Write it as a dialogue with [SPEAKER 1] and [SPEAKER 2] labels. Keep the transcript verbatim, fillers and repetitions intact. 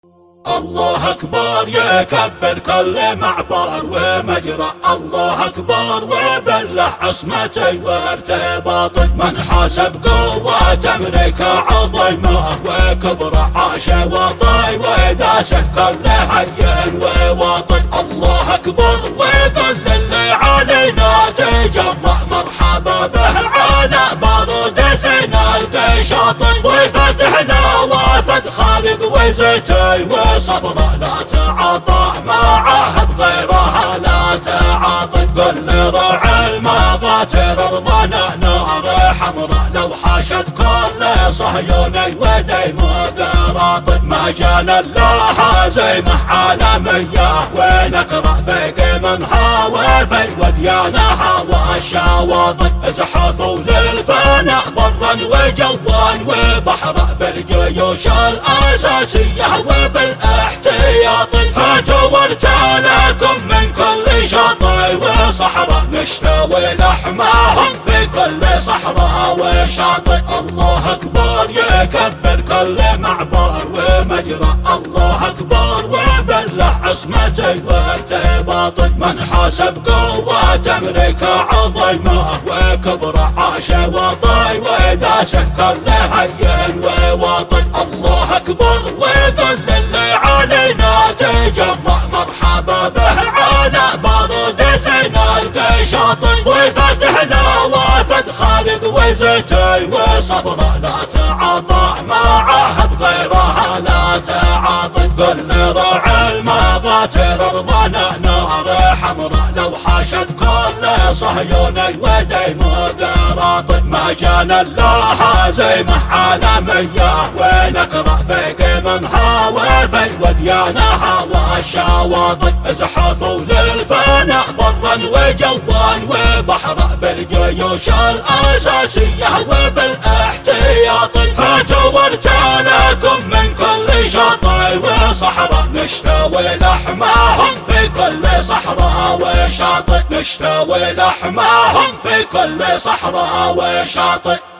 [SPEAKER 1] الله أكبر يكبر كل معبر ومجرى، الله أكبر وبلح عصمتي وارتباطي، من حاسب قوة أمريكا عظيمة وكبر عاش وطي وداسه كل حي وواطي. الله أكبر وكل اللي علينا تجرأ مرحبا به على بارود زين القشاطي، ضيفتنا وافد خالد وزيتي وصفرة لا تعاطى معاه بغيرها لا تعاطي، قل راعي المغاتر ارضنا نار حمراء لو حاشت كل صهيوني وديم قراطي، ما جانا الا هزيمة عالمية ونقرأ في قممها وفي وديانها والشواطئ، ازحفوا للفناء برا وجوان وبحر بالجيوش الاساسية وبالاحتياطي، هاتوا وارتالكم من كل شاطئ وصحراء نشتوي لحمهم في كل صحراء وشاطئ. الله أكبر يكبر كل معبر ومجرى، الله أكبر وبلح عصمتي وارتباطي، من حاسب قوة أمريكا عظيمة وكبر عاش وطي وداسه كل حي وواطي. الله أكبر وكل اللي علينا تجرأ مرحبا به على بارود زين القشاطي، ضيفتنا وافد خالد وزيتي وصفرة لا تعاطى معاه بغيرها لا تعاطي، قل راعي المغاتر ارضنا نار حمراء لو حاشت كل صهيوني وديم قراطي، ما جانا الا هزيمة عالمية ونقرأ في قممها وفي وديانها والشواطئ، ازحفوا للفناء برا وجوان وبحر بالجيوش الاساسية وبالاحتياطي، هاتوا وارتالكم من كل شاطئ وصحراء نشتوي لحمهم في كل صحراء وشاطئ، نشتوي لحمهم في كل صحراء وشاطئ.